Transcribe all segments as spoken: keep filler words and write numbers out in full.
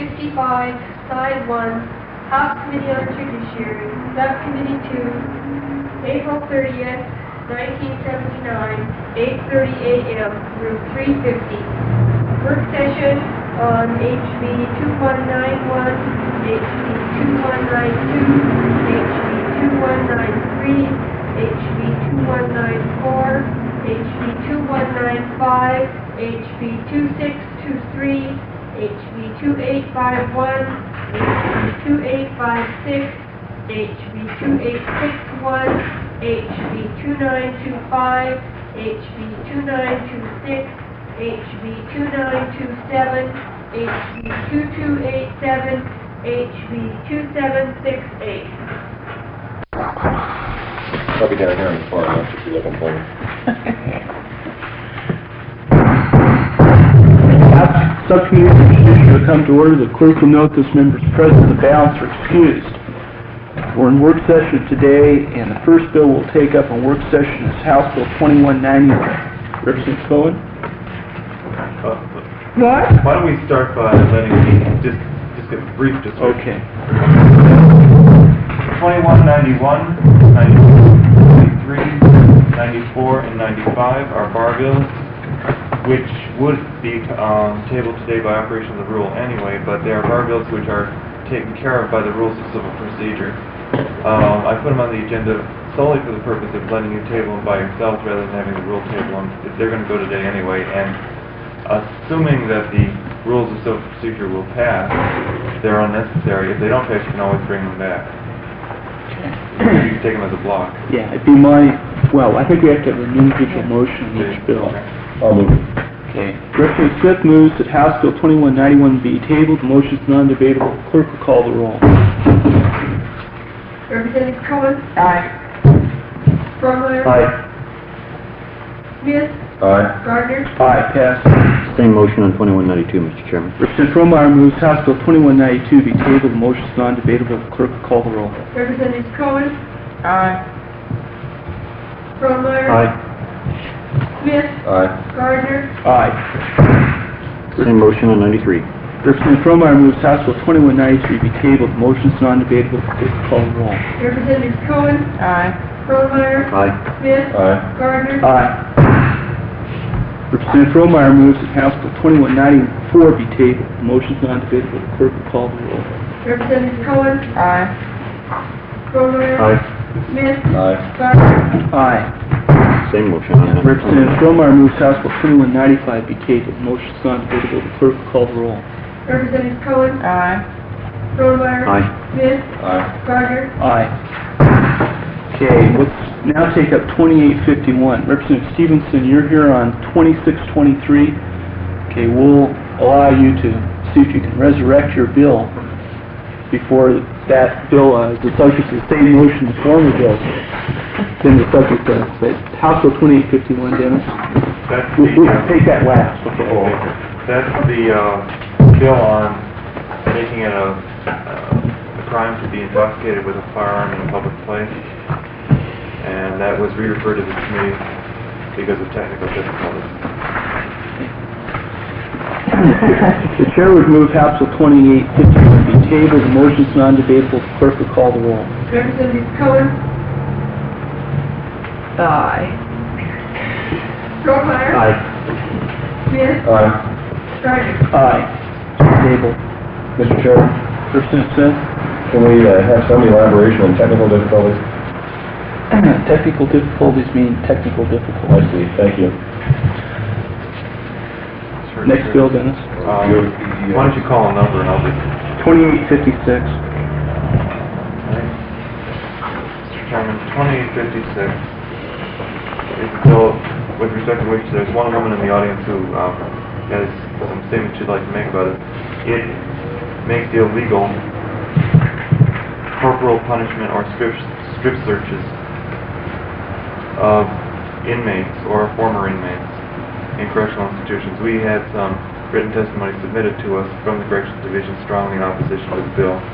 fifty-five, Side one, House Committee on Judiciary, Subcommittee two, April thirtieth, nineteen seventy-nine, eight thirty a m, room three fifty. Work session on H B two one nine one, H B two one nine two, H B two one nine three, H B two one nine four, H B two one nine five, H B two six two three, H B two eight five one, H B two eight five six, H B two eight six one, H B two nine two five, H B two nine two six, H B two nine two seven, H B two two eight seven, H B two seven six eight. I'll be down here in the far left if you're looking for me. Subcommittee on Judiciary will come to order. The clerk will note this member's present, the balance are excused. We're in work session today, and the first bill we'll take up on work session is House Bill twenty-one ninety-one. Representative Cohen? Uh, What? why don't we start by letting me just just give a brief description. Okay. twenty-one ninety-one, ninety-two, ninety-three, ninety-four, and ninety-five are bar bills, which would be um, tabled today by operation of the rule anyway, but they are bar bills which are taken care of by the rules of civil procedure. Um, I put them on the agenda solely for the purpose of letting you table them by yourselves rather than having the rule table them if they're going to go today anyway, and assuming that the rules of civil procedure will pass, they're unnecessary. If they don't pass, you can always bring them back. You can take them as a block. Yeah, it'd be my, well, I think we have to have an individual motion on each bill. I'll move it. Okay. Representative Smith moves that House Bill twenty-one ninety-one be tabled. The motion is non-debatable. Clerk will call the roll. Representative Cohen? Aye. Brummeyer? Aye. Smith? Aye. Gardner? Aye, passed. Same motion on twenty-one ninety-two, Mister Chairman. Representative Fromeyer moves House Bill twenty-one ninety-two be tabled. The motion is non-debatable. Clerk will call the roll. Representative Cohen? Aye. Brummeyer? Aye. Smith? Aye. Gardner? Aye. Same motion on ninety-three. Representative Fromeyer moves House Bill twenty-one ninety-three be tabled. The motion is non-debatable. Clerk will call the roll. Representative Cohen? Aye. Brummeyer? Aye. Smith? Aye. Gardner? Aye. Representative Fromeyer moves that House Bill twenty-one ninety-four be tabled. The motion is non-debatable. The clerk will call the roll. Representative Cohen? Aye. Brummeyer? Aye. Smith? Aye. Gardner? Aye. Same motion on that. Representative Fromeyer moves House Bill twenty-one ninety-five be tabled. The motion is non-debatable. The clerk will call the roll. Representative Cohen? Aye. Brummeyer? Aye. Smith? Aye. Gardner? Aye. Okay, let's now take up twenty-eight fifty-one. Representative Stevenson, you're here on twenty-six twenty-three. Okay, we'll allow you to see if you can resurrect your bill before that bill uh, is the subject of the same motion as former bills. Then the subject of but House Bill twenty-eight fifty-one, Dennis. That's We, we the, can take that last. Okay. that's the uh, bill on making it a, a crime to be intoxicated with a firearm in a public place. And that was re-referred to the committee because of technical difficulties. The chair would move House Bill twenty-eight fifty-one be tabled. The motion is non-debatable. The clerk will call the roll. Representative Cohen? Aye. Brummeyer? Aye. Smith? Aye. Gardner? Aye. Tabled. Mister Chairman, Representative Smith? can we uh, have some elaboration on technical difficulties? Technical difficulties mean technical I difficulties. see. Thank you. Next bill, Dennis. Um, why don't you call a number and I'll just... twenty-eight fifty-six. Mister Chairman, twenty-eight fifty-six is a bill with respect to which there's one woman in the audience who um, has some statements she'd like to make about it. It makes illegal corporal punishment or strip, strip searches of inmates or former inmates in correctional institutions. We had some written testimony submitted to us from the Corrections Division strongly in opposition to the bill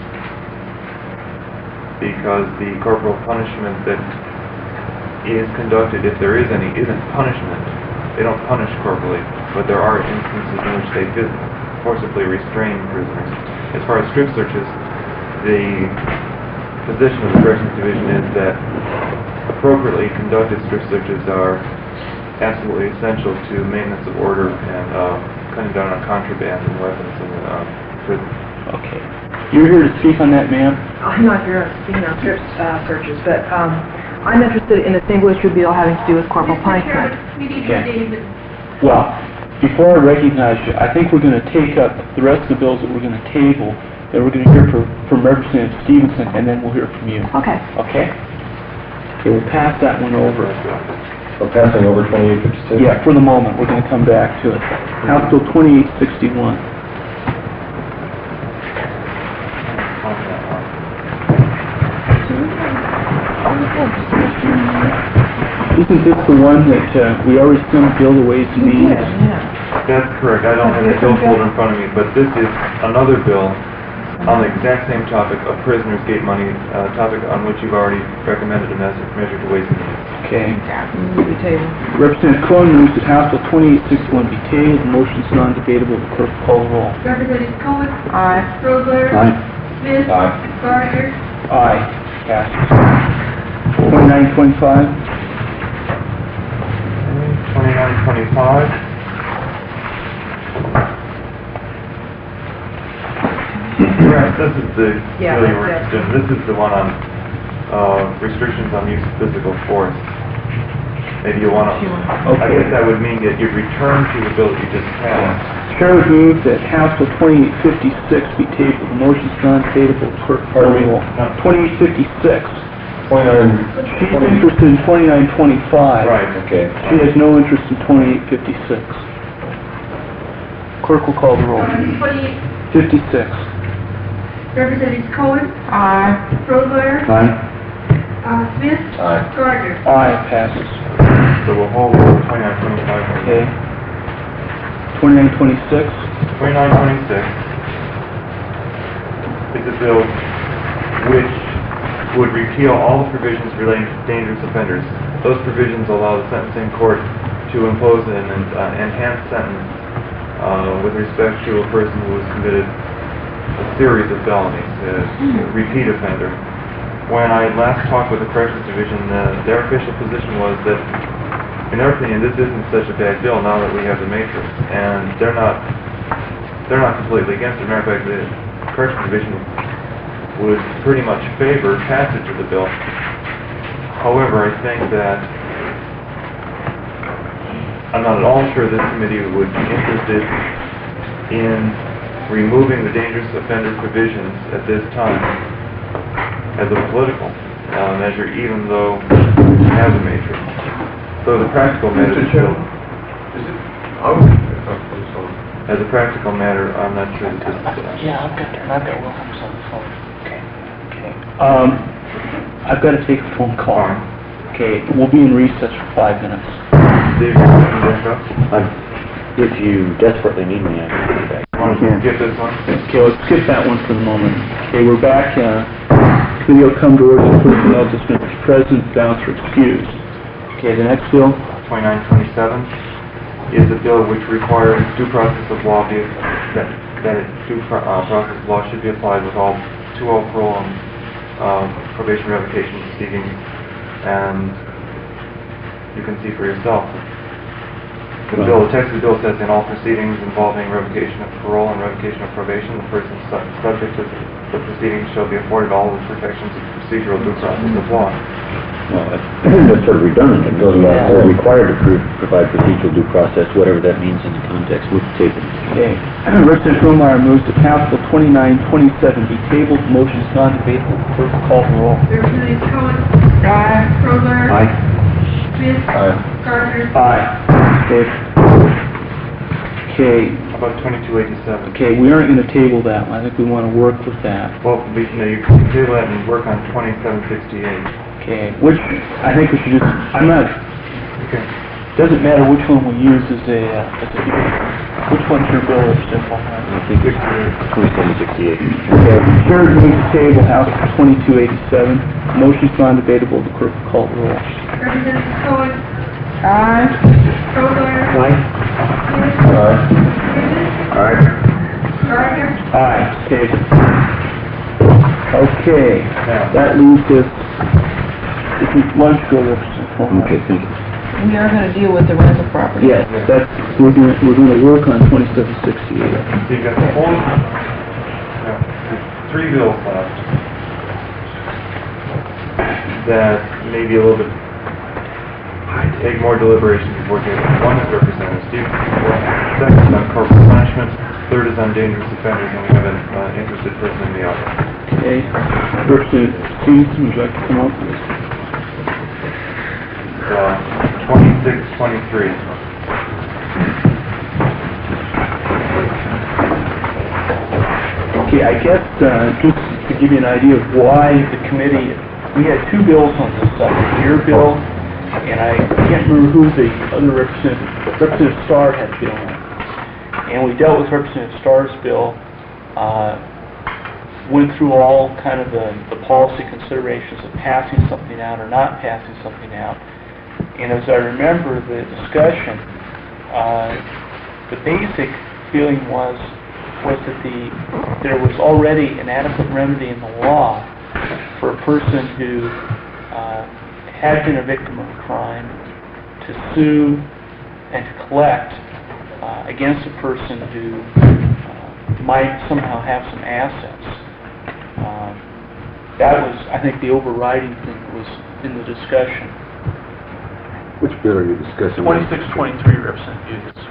because the corporal punishment that is conducted, if there is any, isn't punishment. They don't punish corporally, but there are instances in which they forcibly restrain prisoners. as far as strip searches, the position of the Corrections Division is that appropriately conducted strip searches are absolutely essential to maintenance of order and uh, cutting down on contraband and weapons in the uh, prison. Okay. You're here to speak on that, ma'am? I'm not here speaking on strip uh, searches, but um, I'm interested in the single issue bill having to do with corporal Mister punishment. Chairman, we need Okay. David. Well, before I recognize you, I think we're going to take up the rest of the bills that we're going to table, and we're going to hear from, from Representative Stevenson, and then we'll hear from you. Okay. Okay? Okay, we'll pass that one over. We're passing over twenty-eight fifty-six? Yeah, for the moment, we're going to come back to it. House Bill twenty-eight sixty-one. Isn't this the one that uh, we already sent a bill to Ways and Means? Yeah. That's correct. I don't have the bill folder in front of me, but this is another bill on the exact same topic of prisoners' gate money, a topic on which you've already recommended a measure measure to Ways and Means. Okay. Move the table. Representative Cohen moves that House Bill twenty-eight sixty-one be tabled. The motion is non-debatable. The clerk will call the roll. Representative Cohen. Aye. Rosler. Aye. Smith. Aye. Gardner. Aye. Passes. Twenty-nine twenty-five. Twenty-nine twenty-five. Right, this is the Yeah, bill you were that's interested in. This is the one on uh, restrictions on use of physical force. Maybe you want to, I Okay. guess that would mean that you'd return to the bill that you just passed. Chair would move that House Bill twenty-eight fifty-six be tabled. The motion is non-debatable. The clerk will call the roll. twenty-eight fifty-six. Twenty-nine, She's twenty, interested in twenty-nine twenty-five. Right. okay. She has no interest in twenty-eight fifty-six. Clerk will call the roll. Twenty-eight. fifty-six. Representative Cohen. Aye. Rosler. Aye. Uh, Smith. Aye. Gardner. Aye, passes. So we'll hold over twenty-nine twenty-five. Okay. twenty-nine twenty-six. Twenty-nine twenty-six is a bill which would repeal all the provisions relating to dangerous offenders. Those provisions allow the sentencing court to impose an uh, enhanced sentence uh, with respect to a person who has committed a series of felonies, a repeat offender. When I last talked with the Corrections Division, uh, their official position was that, in their opinion, this isn't such a bad bill now that we have the matrix, and they're not they're not completely against it. Matter of fact, the Corrections Division would pretty much favor passage of the bill. However, I think that I'm not at all sure this committee would be interested in removing the dangerous offender provisions at this time as a political uh, measure, even though we have a matrix. So the practical matter, Mister this bill, Chairman, is it, oh, I'm sorry. as a practical matter, I'm not sure that this is, uh, Yeah, I've got, I've got Williams on the phone. Okay. Okay. Um, I've got to take a phone call. fine. Okay, we'll be in recess for five minutes. Steve, you want to back up? I- If you desperately need me, I can come back. Want to Yeah. skip this one? Okay, let's skip that one for the moment. Okay, we're back, uh, committee will come to order, the clerk will note this Mister President, balance are excused. Okay, the next bill, twenty-nine twenty-seven is a bill which requires due process of law be, that, that a due pro- uh, process of law should be applied with all, to all parole and, uh, probation revocation proceedings, and you can see for yourself. The bill, the text of the bill says in all proceedings involving revocation of parole and revocation of probation, the person su- subject to the proceedings shall be afforded all the protections of procedural due process of law. Well, that's that's sort of redundant. It goes without saying, required to pro- provide procedural due process, whatever that means in the context, with the table. okay. Representative Grumeyer moves that House Bill twenty-nine twenty-seven be tabled, the motion is non-debatable, the clerk will call the roll. Representative Cohen. Aye. Rosler. Aye. Smith. Aye. Gardner. Aye. Okay. Okay, How about twenty-two eighty-seven? okay, we aren't gonna table that one, I think we wanna work with that. Well, we, you know, you can table that and work on twenty-seven sixty-eight. Okay, which, I think we should just, I'm not, Okay. doesn't matter which one we use as a, uh, as a, which one's your bill is simple? I think it's twenty-seven sixty-eight. Okay, chair moves to table House Bill twenty-two eighty-seven, motion's non-debatable, the clerk will call the roll. Representative Cohen. Aye. Rosler. Aye. Smith. Aye. Davis. Aye. Gardner. Aye. Okay. Okay, that leaves us, if you want to go Representative Coleman. Okay, thank you. We are gonna deal with the rental property. Yes, that's, we're gonna, we're gonna work on twenty-seven sixty-eight. So you've got the whole, yeah, there's three bills left that may be a little bit, take more deliberation before doing it. One is Representative Stevens, second is on corporate punishment, third is on dangerous offenders, and we have an uh, interested person in the audience. Okay, Representative Stevenson, would you like to come up? Uh, twenty-six twenty-three. Okay, I guess, uh, just to give you an idea of why the committee, we had two bills on this subject, your bill, and I can't remember who the other representative, Representative Starr had bill on. And we dealt with Representative Starr's bill, uh, went through all kind of the, the policy considerations of passing something out or not passing something out. And as I remember the discussion, uh, the basic feeling was was that the there was already an adequate remedy in the law for a person who uh, had been a victim of a crime to sue and to collect uh, against a person who uh, might somehow have some assets. Um, that was, I think, the overriding thing that was in the discussion. Which bill are you discussing? twenty-six twenty-three, Representative Hughes.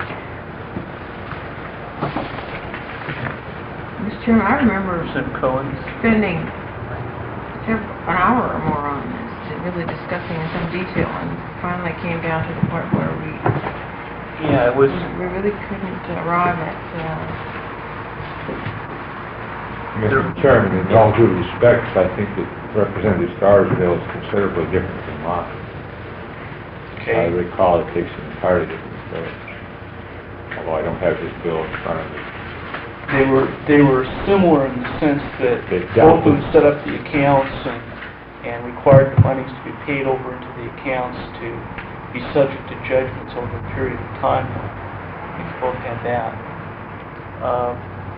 Mister Chairman, I remember Representative Cohen. spending several, an hour or more on this, to really discussing in some detail, and finally came down to the point where we Yeah, it was, we really couldn't arrive at. Uh, Mister Chairman, in all due respect, I think that Representative Starr's bill is considerably different than mine. I okay. recall it takes an entirely different approach, although I don't have his bill in front of me. They were, they were similar in the sense that They both dealt of them with- set up the accounts and, and required the monies to be paid over into the accounts to be subject to judgments over a period of time. I think both had that. Uh,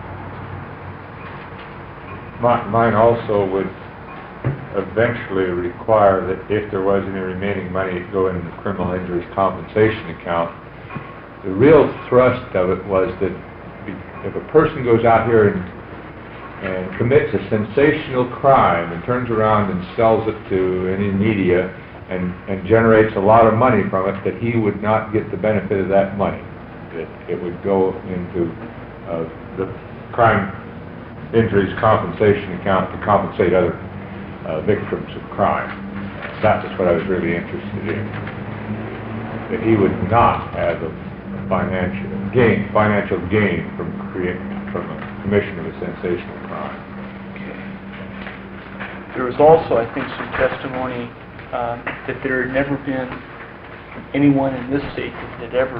Mi- Mine also would eventually require that if there was any remaining money, it go into the criminal injuries compensation account. The real thrust of it was that be- if a person goes out here and, and commits a sensational crime and turns around and sells it to any media and, and generates a lot of money from it, that he would not get the benefit of that money. That it would go into uh, the crime injuries compensation account to compensate other uh, victims of crime. That was what I was really interested in. That he would not have a financial gain, financial gain from create, from a commission of a sensational crime. okay. There was also, I think, some testimony uh, that there had never been anyone in this state that had ever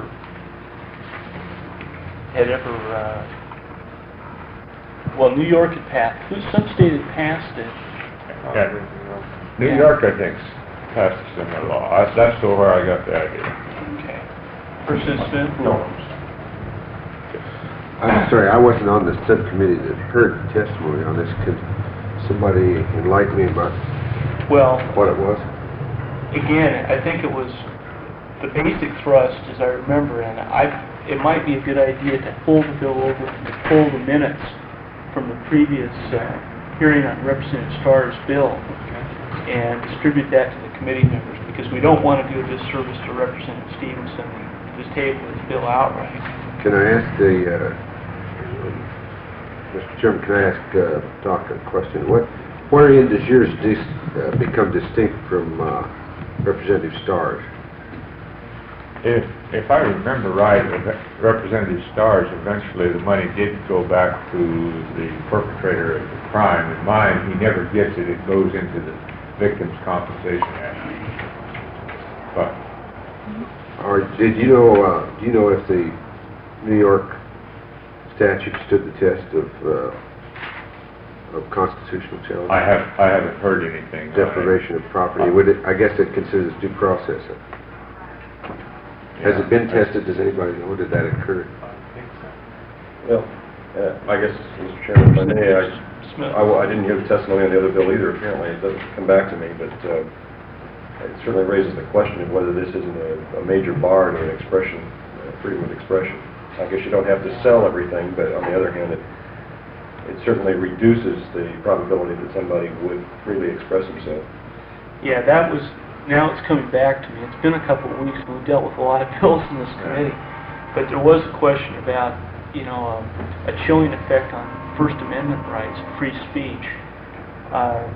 had ever uh, well, New York had passed, some state had passed it. Yeah. New York, I think, passed a similar law. I, that's still where I got the idea. Okay. Representative Smith? No. I'm sorry, I wasn't on the subcommittee that heard the testimony on this. Could somebody enlighten me about Well, what it was? again, I think it was the basic thrust, as I remember, and I, it might be a good idea to pull the bill over and to pull the minutes from the previous uh, hearing on Representative Starr's bill and distribute that to the committee members, because we don't want to do a disservice to Representative Stevenson and just table his bill outright. Can I ask the, uh, Mister Chairman, can I ask uh, Doc a question? What, wherein does yours dis, uh, become distinct from uh, Representative Starr's? If, if I remember right, Representative Starr's, eventually the money did go back to the perpetrator of the crime. In mine, he never gets it. It goes into the Victims' Compensation Act. But Or did you know, uh, do you know if the New York statute stood the test of, uh, of constitutional challenge? I have, I haven't heard anything. Deprivation of property, would it, I guess it considers due process. Has it been tested? Does anybody know? Did that occur? I think so. Well, Uh, I guess, Mister Chairman, if I may, I, Smith. I, I didn't hear the testimony on the other bill either, apparently. It doesn't come back to me, but, uh, it certainly raises the question of whether this isn't a, a major bar to an expression, uh, freedom of expression. I guess you don't have to sell everything, but on the other hand, it, it certainly reduces the probability that somebody would freely express himself. Yeah, that was, now it's coming back to me. It's been a couple of weeks, and we've dealt with a lot of bills in this committee. But there was a question about, you know, um, a chilling effect on First Amendment rights, free speech. Uh,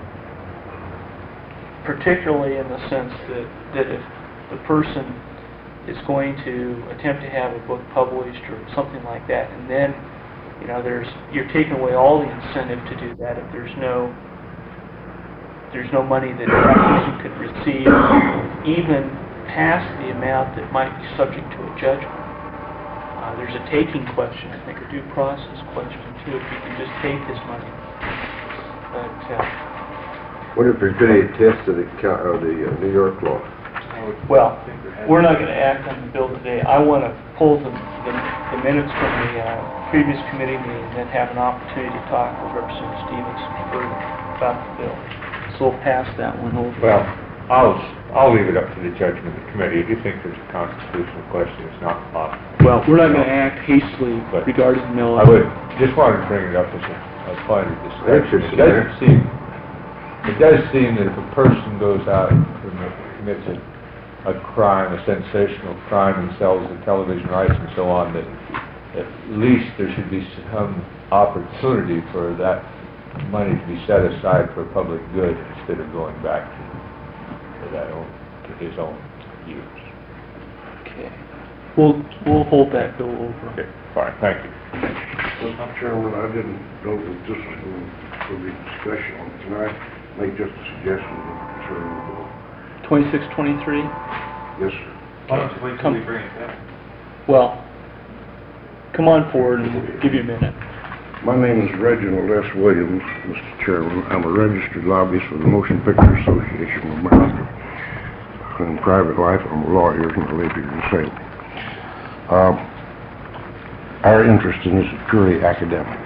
particularly in the sense that, that if the person is going to attempt to have a book published or something like that, and then, you know, there's, you're taking away all the incentive to do that if there's no, there's no money that that person could receive, even past the amount that might be subject to a judgment. Uh, there's a taking question, I think, a due process question too, if you can just take his money. But, uh, What if there's been a test of the, co- of the uh, New York law? well, we're not going to act on the bill today. I want to pull the, the, the minutes from the uh, previous committee meeting and then have an opportunity to talk with Representative Stevenson further about the bill. So we'll pass that one over. Well, I'll, I'll leave it up to the judgment of the committee. If you think there's a constitutional question, it's not possible. Well, we're not going to act hastily But regarding the mill. I would, just wanted to bring it up as a, a part of discussion. It doesn't seem, it does seem that if a person goes out and commits a, a crime, a sensational crime, and sells the television rights and so on, that at least there should be some opportunity for that money to be set aside for public good instead of going back to, to that own, to his own use. Okay. We'll, we'll hold that bill over. Okay, fine, thank you. Mister Chairman, I didn't know that this was going to be discussion on. Can I make just a suggestion concerning the bill? twenty-six twenty-three? Yes, sir. Why don't you wait till we bring it back? Well, come on forward and we'll give you a minute. My name is Reginald S. Williams, Mister Chairman. I'm a registered lobbyist for the Motion Picture Association of America. In private life, I'm a lawyer and I live here in Salem. Uh, our interest in this is purely academic.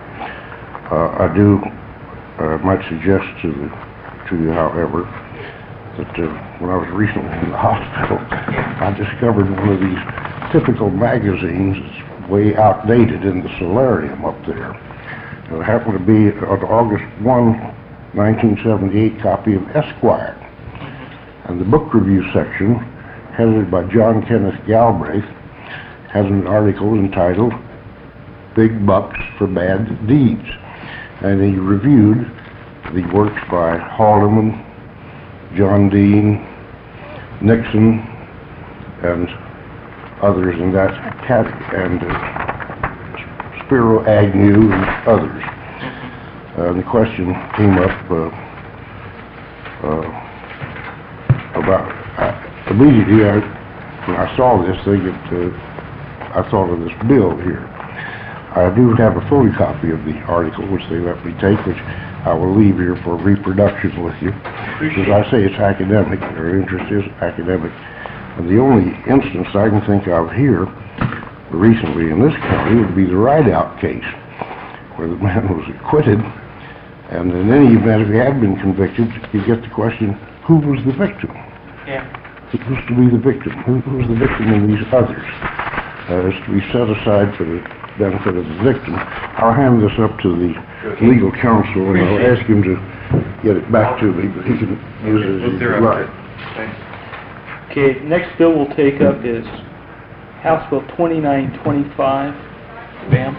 Uh, I do, uh, might suggest to, the, to you, however, that uh, when I was recently in the hospital, I discovered one of these typical magazines that's way outdated in the solarium up there. And it happened to be an August first, nineteen seventy-eight copy of Esquire. And the book review section, headed by John Kenneth Galbraith, has an article entitled Big Bucks for Bad Deeds. And he reviewed the works by Haldeman, John Dean, Nixon, and others in that category, and uh, Spiro Agnew and others. Uh, the question came up uh, uh, about, uh, immediately I, when I saw this thing, it, uh, I thought of this bill here. I do have a photocopy of the article, which they let me take, which I will leave here for reproduction with you. As I say, it's academic, their interest is academic. And the only instance I can think of here, recently in this county, would be the Rideout case, where the man was acquitted, and in any event, if he had been convicted, you get the question, who was the victim? Yeah. Who's to be the victim? Who, who's the victim in these others? Uh, is to be set aside for the benefit of the victim. I'll hand this up to the legal counsel, and I'll ask him to get it back to me, but he can use it as he like. Thanks. Okay, next bill we'll take up is House Bill twenty-nine twenty-five. Ma'am?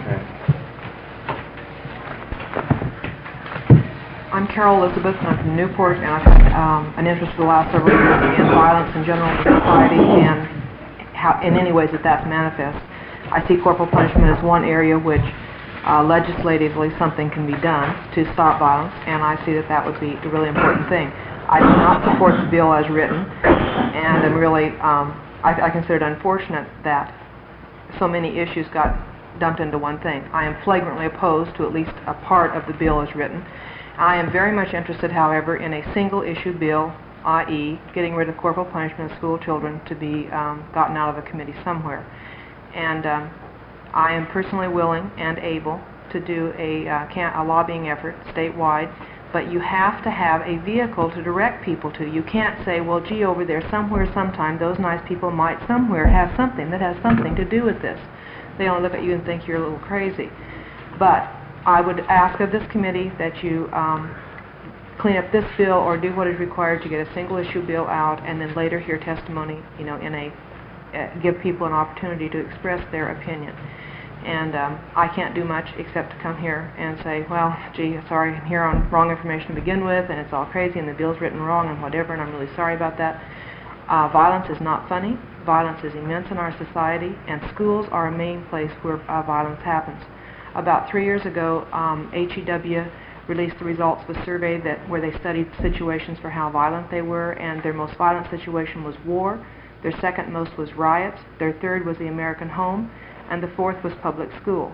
I'm Carol Elizabeth, and I'm from Newport, and I've had um, an interest for the last several years in violence in general in society and how, in any ways that that's manifest. I see corporal punishment as one area which uh, legislatively something can be done to stop violence, and I see that that would be a really important thing. I do not support the bill as written, and I'm really, um, I, I consider it unfortunate that so many issues got dumped into one thing. I am flagrantly opposed to at least a part of the bill as written. I am very much interested, however, in a single-issue bill, that is, getting rid of corporal punishment of school children to be um, gotten out of a committee somewhere. And um, I am personally willing and able to do a, uh, can a lobbying effort statewide, but you have to have a vehicle to direct people to. You can't say, well, gee, over there somewhere, sometime, those nice people might somewhere have something that has something to do with this. They only look at you and think you're a little crazy. But I would ask of this committee that you um, clean up this bill or do what is required to get a single issue bill out, and then later hear testimony, you know, in a, uh, give people an opportunity to express their opinion. And um, I can't do much except to come here and say, well, gee, sorry, I'm here on wrong information to begin with, and it's all crazy, and the bill's written wrong, and whatever, and I'm really sorry about that. Uh, violence is not funny. Violence is immense in our society, and schools are a main place where uh, violence happens. About three years ago, um, H E W released the results of a survey that where they studied situations for how violent they were, and their most violent situation was war, their second most was riots, their third was the American home, and the fourth was public school.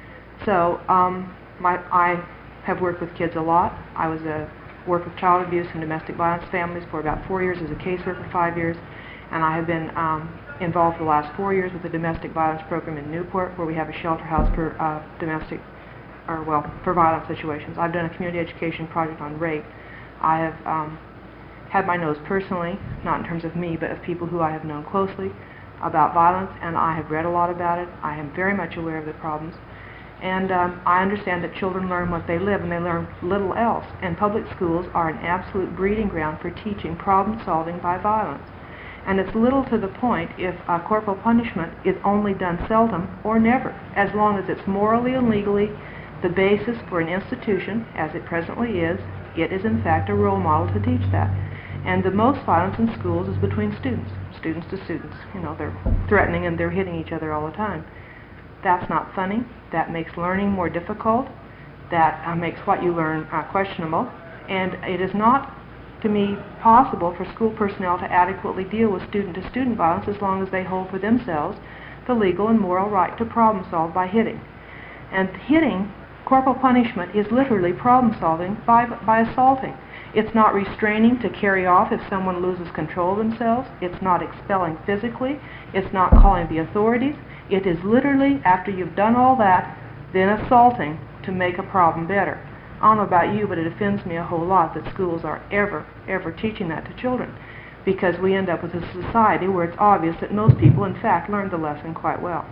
So um, my, I have worked with kids a lot. I was a work with child abuse and domestic violence families for about four years as a caseworker, five years, and I have been um, involved for the last four years with the domestic violence program in Newport, where we have a shelter house for uh, domestic, or well, for violent situations. I've done a community education project on rape. I have um, had my nose personally, not in terms of me, but of people who I have known closely, about violence, and I have read a lot about it. I am very much aware of the problems, and um, I understand that children learn what they live, and they learn little else, and public schools are an absolute breeding ground for teaching problem solving by violence. And it's little to the point if uh, corporal punishment is only done seldom or never, as long as it's morally and legally the basis for an institution, as it presently is. It is in fact a role model to teach that. And the most violence in schools is between students, students to students. You know, they're threatening and they're hitting each other all the time. That's not funny. That makes learning more difficult. That uh, makes what you learn uh, questionable. And it is not, to me, possible for school personnel to adequately deal with student-to-student violence as long as they hold for themselves the legal and moral right to problem solve by hitting. And hitting, corporal punishment, is literally problem solving by, by assaulting. It's not restraining to carry off if someone loses control of themselves. It's not expelling physically. It's not calling the authorities. It is literally, after you've done all that, then assaulting to make a problem better. I don't know about you, but it offends me a whole lot that schools are ever, ever teaching that to children, because we end up with a society where it's obvious that most people, in fact, learned the lesson quite well.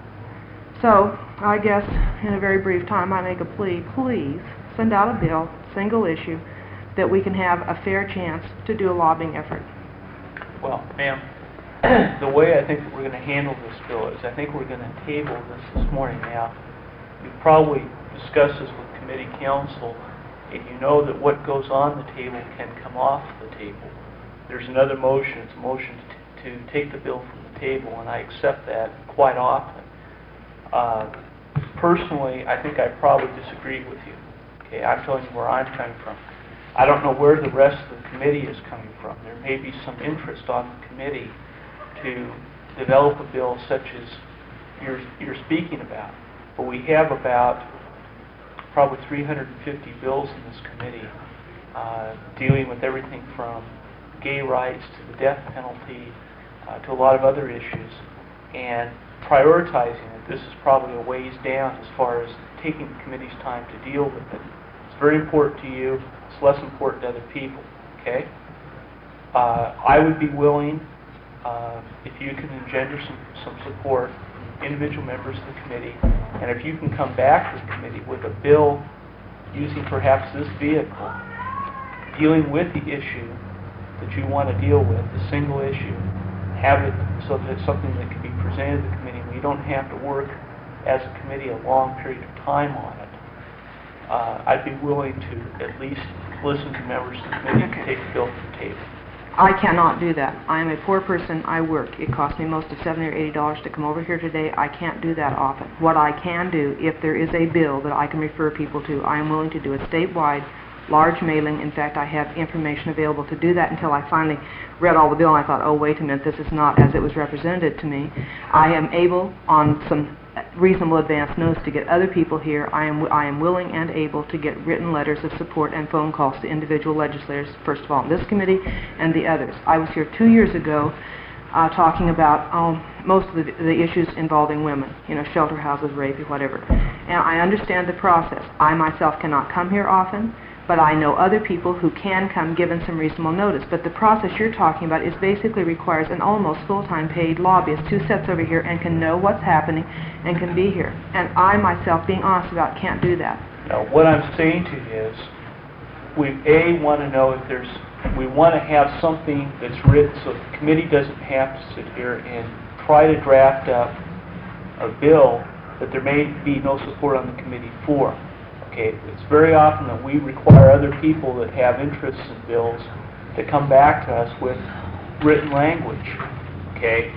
So, I guess, in a very brief time, I make a plea, please send out a bill, single issue, that we can have a fair chance to do a lobbying effort. Well, ma'am, the way I think that we're going to handle this bill is I think we're going to table this this morning. Now, you probably discussed this with committee counsel, and you know that what goes on the table can come off the table. There's another motion. It's a motion to, to take the bill from the table, and I accept that quite often. Uh, personally, I think I probably disagree with you. Okay, I'm telling you where I'm coming from. I don't know where the rest of the committee is coming from. There may be some interest on the committee to develop a bill such as you're, you're speaking about. But we have about probably three hundred fifty bills in this committee uh, dealing with everything from gay rights to the death penalty uh, to a lot of other issues. And prioritizing it, this is probably a ways down as far as taking the committee's time to deal with it. It's very important to you. It's less important to other people, okay? Uh, I would be willing, uh, if you can engender some, some support from individual members of the committee, and if you can come back to the committee with a bill using perhaps this vehicle, dealing with the issue that you want to deal with, the single issue, have it so that it's something that can be presented to the committee. We don't have to work as a committee a long period of time on it. Uh, I'd be willing to at least listen to members of the committee and take the bill to the table. I cannot do that. I am a poor person. I work. It costs me most of seventy or eighty dollars to come over here today. I can't do that often. What I can do, if there is a bill that I can refer people to, I am willing to do a statewide, large mailing. In fact, I have information available to do that until I finally read all the bill and I thought, oh, wait a minute, this is not as it was represented to me. I am able, on some reasonable advance notice, to get other people here. I am, I am willing and able to get written letters of support and phone calls to individual legislators, first of all, in this committee and the others. I was here two years ago uh, talking about um, most of the, the issues involving women, you know, shelter houses, rape, whatever. And I understand the process. I myself cannot come here often, but I know other people who can come given some reasonable notice. But the process you're talking about is basically requires an almost full-time paid lobbyist who sits over here and can know what's happening and can be here. And I myself, being honest about, can't do that. Now, what I'm saying to you is, we, A, want to know if there's, we want to have something that's written so the committee doesn't have to sit here and try to draft up a bill that there may be no support on the committee for. Okay, it's very often that we require other people that have interests in bills to come back to us with written language. Okay,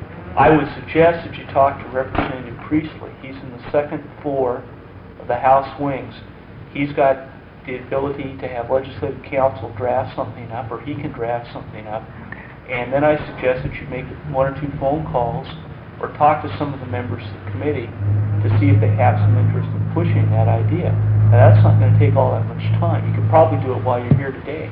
I would suggest that you talk to Representative Priestley. He's in the second floor of the House wings. He's got the ability to have legislative counsel draft something up, or he can draft something up. And then I suggest that you make one or two phone calls or talk to some of the members of the committee to see if they have some interest in pushing that idea. Now, that's not going to take all that much time. You could probably do it while you're here today.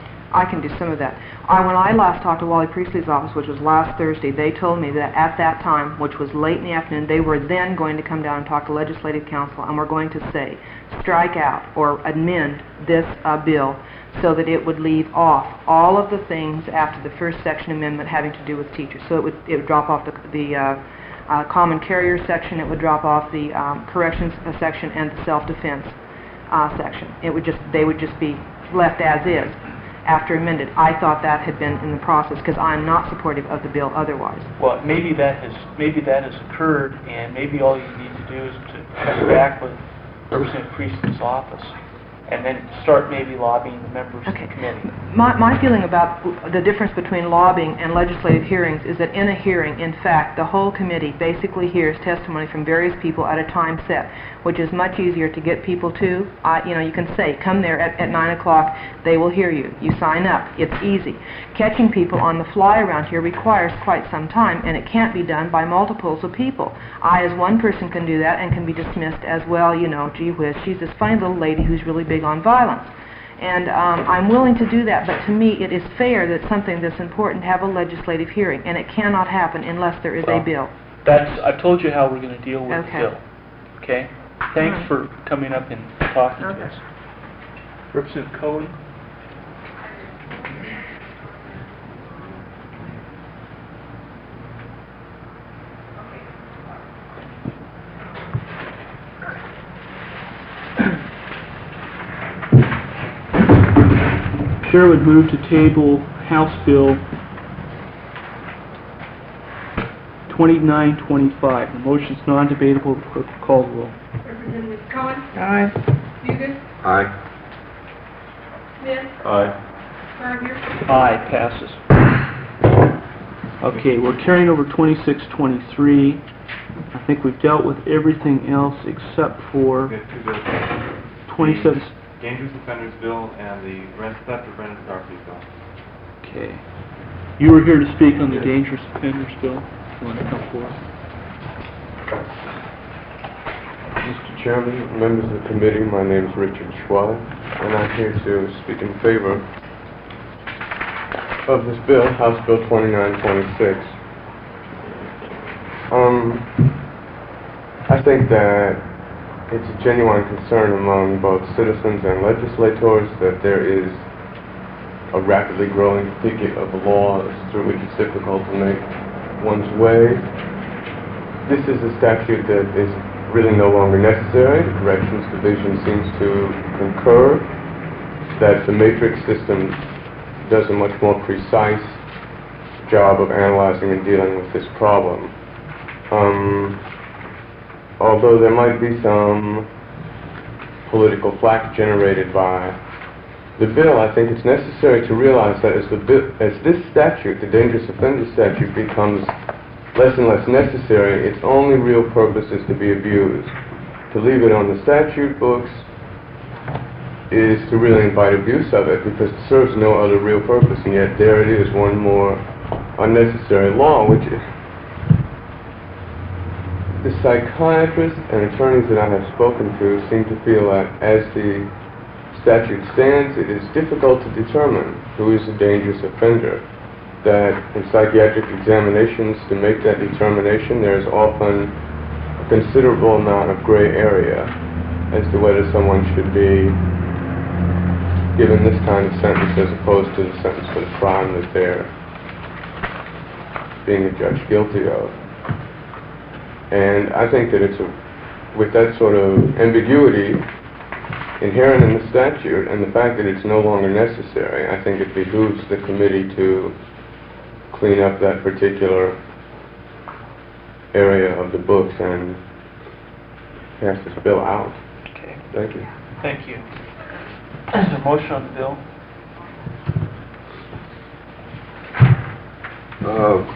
I can do some of that. I, when I last talked to Wally Priestley's office, which was last Thursday, they told me that at that time, which was late in the afternoon, they were then going to come down and talk to Legislative Council, and were going to say, strike out or amend this uh, bill so that it would leave off all of the things after the first section amendment having to do with teachers. So it would, it would drop off the, the uh, uh, common carrier section, it would drop off the um, corrections uh, section, and the self-defense uh, section. It would just, they would just be left as is after amended. I thought that had been in the process because I'm not supportive of the bill otherwise. Well, maybe that has maybe that has occurred, and maybe all you need to do is to come back with Representative Priestley's office, and then start maybe lobbying the members Okay. of the committee. My, my feeling about the difference between lobbying and legislative hearings is that in a hearing, in fact, the whole committee basically hears testimony from various people at a time set, which is much easier to get people to. I, you know, you can say, come there at, at nine o'clock, they will hear you. You sign up. It's easy. Catching people on the fly around here requires quite some time, and it can't be done by multiples of people. I, as one person, can do that and can be dismissed as, well, you know, gee whiz, she's this funny little lady who's really big on violence. And um, I'm willing to do that, but to me it is fair that something that's important have a legislative hearing, and it cannot happen unless there is Well, a bill. That's, I've told you how we're going to deal with Okay. the bill. Okay? Thanks All right. for coming up and talking Okay. to us. Representative Cohen? Chair would move to table House Bill twenty-nine twenty-five. The motion is non-debatable. The clerk will call the roll. Representative Cohen? Aye. Dugan? Aye. Smith? Aye. Gardner? Aye, passes. Okay, we're carrying over twenty-six twenty-three. I think we've dealt with everything else except for We have two bills. twenty-seven. The Dangerous Offenders Bill and the Rent Theft or Rented Property Bill. Okay. You were here to speak on the dangerous offenders bill. You want to come forward? Mister Chairman, members of the committee, my name is Richard Schwab, and I'm here to speak in favor of this bill, House Bill twenty-nine twenty-six. Um, I think that it's a genuine concern among both citizens and legislators that there is a rapidly growing thicket of laws through which it's difficult to make one's way. This is a statute that is really no longer necessary. The Corrections Division seems to concur that the matrix system does a much more precise job of analyzing and dealing with this problem. Um, although there might be some political flack generated by the bill, I think it's necessary to realize that as, the bi- as this statute, the Dangerous Offender Statute, becomes less and less necessary, its only real purpose is to be abused. To leave it on the statute books is to really invite abuse of it, because it serves no other real purpose, and yet there it is, one more unnecessary law, which is the psychiatrists and attorneys that I have spoken to seem to feel that as the statute stands, it is difficult to determine who is a dangerous offender. that in psychiatric examinations, to make that determination, there's often a considerable amount of gray area as to whether someone should be given this kind of sentence as opposed to the sentence for the crime that they're being adjudged guilty of. And I think that it's a, with that sort of ambiguity inherent in the statute and the fact that it's no longer necessary, I think it behooves the committee to clean up that particular area of the books and pass this bill out. Okay, Thank you. thank you. Is there a motion on the bill? Uh,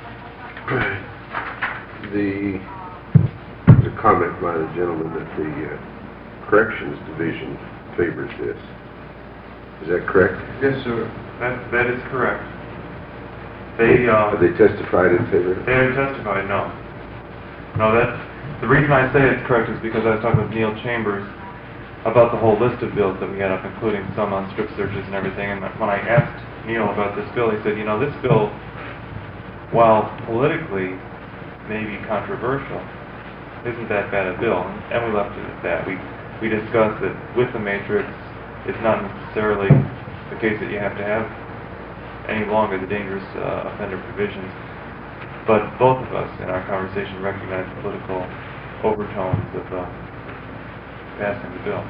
The, the comment by the gentleman that the uh, Corrections Division favors this. Is that correct? Yes, sir. That, that is correct. They, uh... Have they testified in favor? They haven't testified, no. No, that's, the reason I say it's correct is because I was talking with Neil Chambers about the whole list of bills that we had up, including some on strip searches and everything, and when I asked Neil about this bill, he said, you know, this bill, while politically maybe controversial, isn't that bad a bill, and we left it at that. We, we discussed that with the matrix, it's not necessarily the case that you have to have any longer the dangerous uh, offender provisions, but both of us in our conversation recognized political overtones of uh, passing the bill.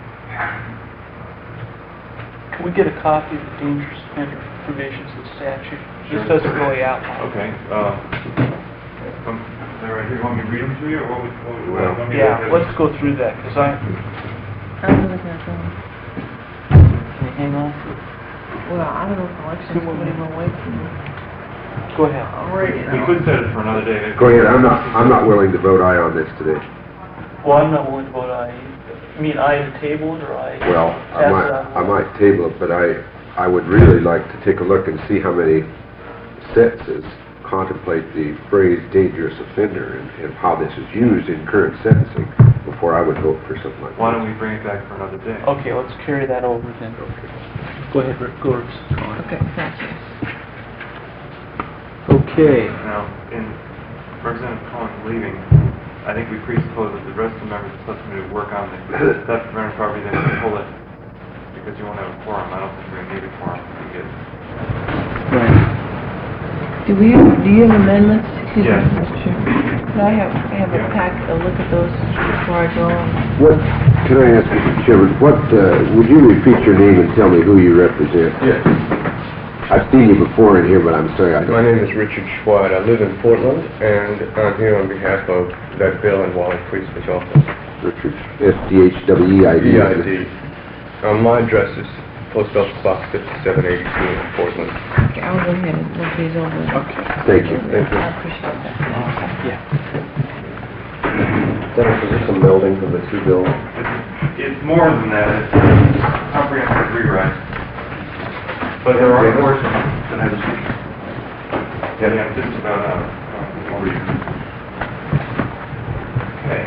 Can we get a copy of the dangerous offender provisions of the statute? This Sure. doesn't really outline. Okay, uh, um, they're right here. You want me to read them to you, or what would, what would you Well, want me to Yeah, have? let's go through that, because I, I'm looking at them. can you hang on? Well, I don't know if elections committee will wait for me. Go ahead. I'll read it. We could set it for another day. Go ahead, I'm not, I'm not willing to vote aye on this today. Well, I'm not willing to vote aye. You mean aye to table it, or aye? Well, I pass might, it on? I might table it, but I, I would really like to take a look and see how many sentences contemplate the phrase dangerous offender and, and how this is used in current sentencing before I would vote for something like that. Why don't we bring it back for another day? Okay, let's carry that over then. Go ahead, Rick, go, Rick. Okay, thank you. Okay. Now, in Representative Cohen's leaving, I think we presuppose that the rest of the members of the subcommittee will work on the theft prevention property, then we pull it, because you won't have a quorum. I don't think we're going to need a quorum to get Right. Do we, have- do you have amendments? Excuse me, Yes. Mister Chairman. Could I have, have a Yeah. pack, a look at those before I go? What, can I ask, Mister Chairman, what, uh, would you repeat your name and tell me who you represent? Yes. I've seen you before in here, but I'm sorry, I My don't... name is Richard Schwad. I live in Portland, and I'm here on behalf of that bill in Wally Priest's office. Richard, S D H W E I D. E I D. Um, my address is Post Office Box fifty-seven eighty-two in Portland. Okay, I'll go ahead and look these over. Okay. Thank you. Thank you. I appreciate that. Yeah. Dennis, is this a melding of the two bills? It's, it's more than that. It's a comprehensive rewrite. But there are portions that have yeah, yeah, just about out. Uh, I'll read it. Okay.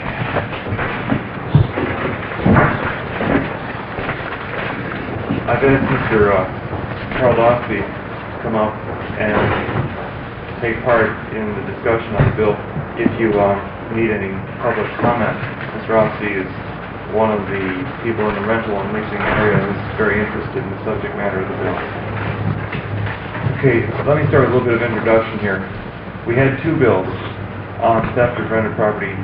I've asked Mister Uh, Carl Osby to come up and take part in the discussion on the bill. If you um, need any public comment, Mister Osby is one of the people in the rental and leasing area who's very interested in the subject matter of the bill. Okay, let me start with a little bit of introduction here. We had two bills on theft of rented property.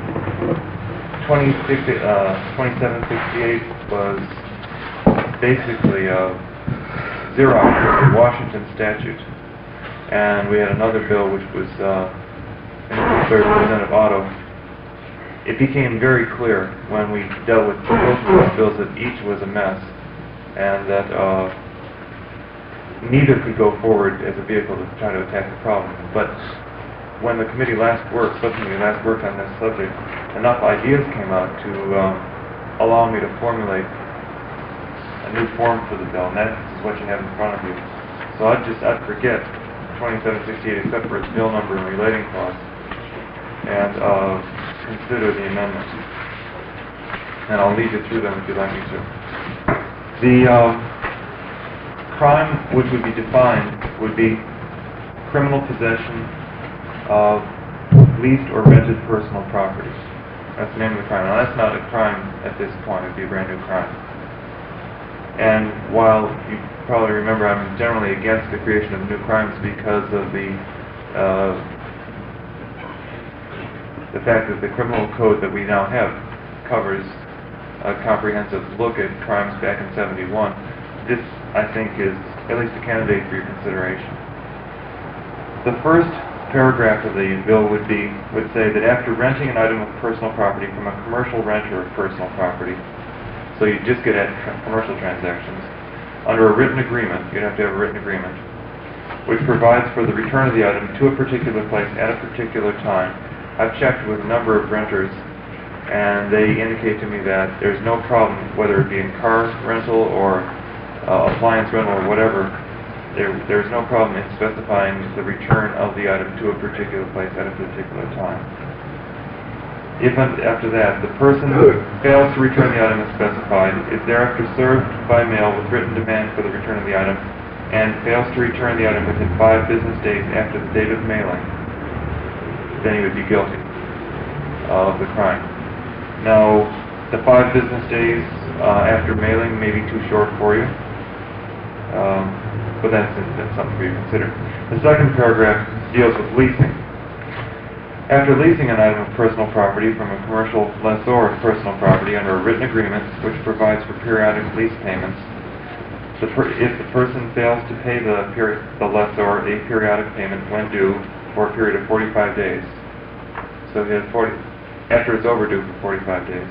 twenty-seven sixty-eight was basically a Xerox of the Washington statute, and we had another bill which was uh, third Representative Otto. It became very clear when we dealt with both of those bills that each was a mess, and that uh, neither could go forward as a vehicle to try to attack the problem. But when the committee last worked, subcommittee last worked on this subject, enough ideas came out to um, allow me to formulate a new form for the bill, and that is what you have in front of you. So I'd just, I'd forget twenty-seven sixty-eight except for its bill number and relating clause, and uh, consider the amendment. And I'll lead you through them if you'd like me to. The uh, crime which would be defined would be criminal possession of leased or rented personal property. That's the name of the crime. Now, that's not a crime at this point. It'd be a brand new crime. And while you probably remember, I'm generally against the creation of new crimes because of the uh, the fact that the criminal code that we now have covers a comprehensive look at crimes back in seventy-one. This, I think, is at least a candidate for your consideration. The first paragraph of the bill would be, would say that after renting an item of personal property from a commercial renter of personal property, so you just get at tra- commercial transactions, under a written agreement, you'd have to have a written agreement, which provides for the return of the item to a particular place at a particular time. I've checked with a number of renters, and they indicate to me that there's no problem, whether it be in car rental or uh, appliance rental or whatever, there, there's no problem in specifying the return of the item to a particular place at a particular time. If after that, the person who fails to return the item as specified is thereafter served by mail with written demand for the return of the item and fails to return the item within five business days after the date of mailing, then he would be guilty of the crime. Now, the five business days uh, after mailing may be too short for you, um, but that's, that's something for you to consider. The second paragraph deals with leasing. After leasing an item of personal property from a commercial lessor of personal property under a written agreement which provides for periodic lease payments, the per if the person fails to pay the, peri the lessor a periodic payment when due for a period of forty-five days, so he has forty, after it's overdue for forty-five days.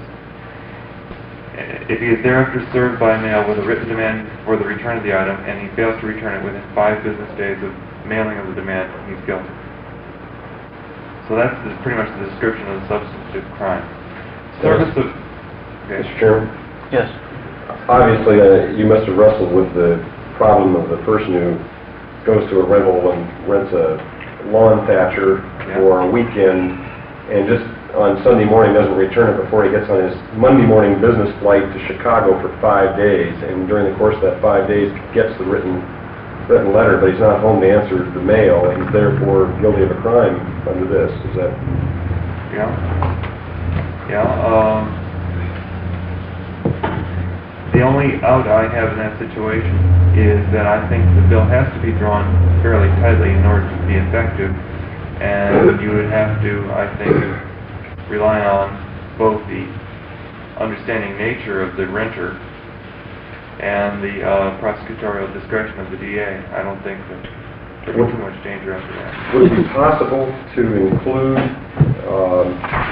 If he is thereafter served by mail with a written demand for the return of the item and he fails to return it within five business days of mailing of the demand, he's guilty. So that's the, pretty much the description of the substantive crime. Service of... Okay. Mister Chairman? Yes. Obviously, uh, you must have wrestled with the problem of the person who goes to a rental and rents a lawn thatcher Yeah. for a weekend and just on Sunday morning doesn't return it before he gets on his Monday morning business flight to Chicago for five days, and during the course of that five days gets the written written letter, but he's not home to answer the mail, and he's therefore guilty of a crime under this. Is that... Yeah. Yeah. Um, the only out I have in that situation is that I think the bill has to be drawn fairly tightly in order to be effective, and you would have to, I think, rely on both the understanding nature of the renter and the uh, prosecutorial discretion of the D A. I don't think that there'd be too much danger after that. Would it be possible to include, um,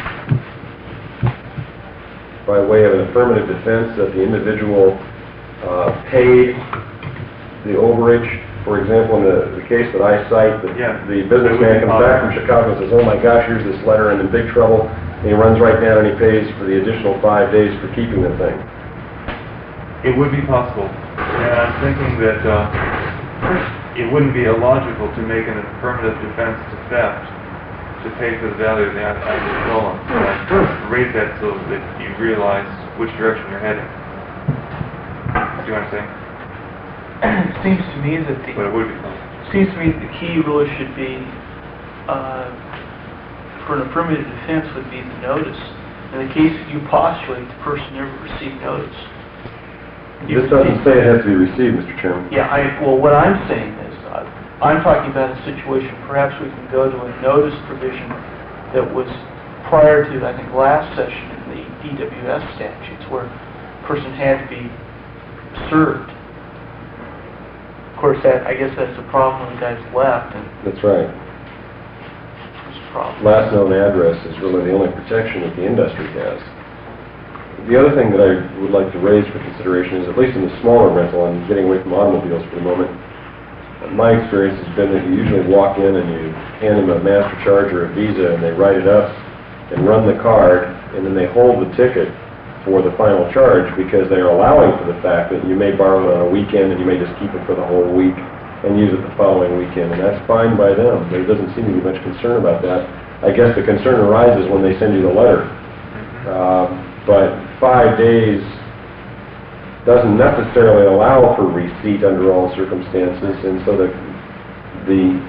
by way of an affirmative defense, that the individual uh, paid the overage? For example, in the, the case that I cite, the, Yeah. the businessman comes back from Chicago and says, "Oh my gosh, here's this letter, I'm in big trouble," and he runs right down and he pays for the additional five days for keeping the thing. It would be possible, and I'm thinking that uh, it wouldn't be illogical to make an affirmative defense to theft to pay for the value of the item stolen. Uh, raise that so that you realize which direction you're heading. Do you want to say? It seems to me that the... But it would be possible. Seems to me the key really should be, uh, for an affirmative defense would be the notice. In the case that you postulate, the person never received notice. You This doesn't received- say it has to be received, Mister Chairman. Yeah, I, well, what I'm saying is, uh, I'm talking about a situation, perhaps we can go to a notice provision that was prior to, I think, last session in the D W S statutes, where a person had to be served. Of course, that, I guess that's the problem when the guy's left, and That's right. it's a problem. Last known address is really the only protection that the industry has. The other thing that I would like to raise for consideration is, at least in the smaller rental, I'm getting away from automobiles for the moment, my experience has been that you usually walk in and you hand them a MasterCharge or a Visa and they write it up and run the card, and then they hold the ticket for the final charge because they are allowing for the fact that you may borrow it on a weekend and you may just keep it for the whole week and use it the following weekend, and that's fine by them. There doesn't seem to be much concern about that. I guess the concern arises when they send you the letter. Uh, but five days doesn't necessarily allow for receipt under all circumstances, and so the, the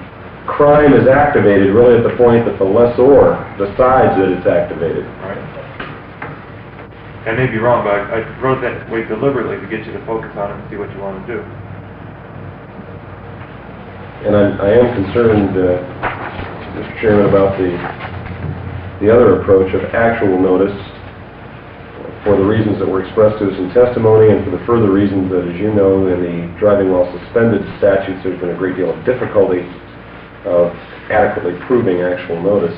crime is activated really at the point that the lessor decides that it's activated. Right. I may be wrong, but I, I wrote that way deliberately to get you to focus on it and see what you want to do. And I'm, I am concerned, uh, Mister Chairman, about the the other approach of actual notice for the reasons that were expressed to us in testimony and for the further reasons that, as you know, in the driving while suspended statutes, there's been a great deal of difficulty of adequately proving actual notice.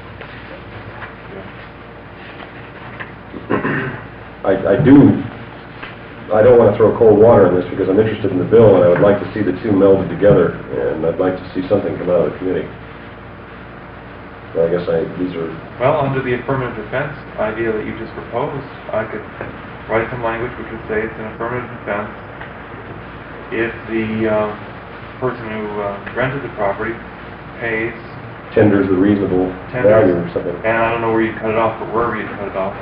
I, I do, I don't want to throw cold water on this because I'm interested in the bill and I would like to see the two melded together, and I'd like to see something come out of the committee. I guess I, these are... Well, under the affirmative defense idea that you just proposed, I could write some language which would say it's an affirmative defense if the uh, person who uh, rented the property pays... Tenders the reasonable tenders, value or something. And I don't know where you cut it off, but wherever you cut it off,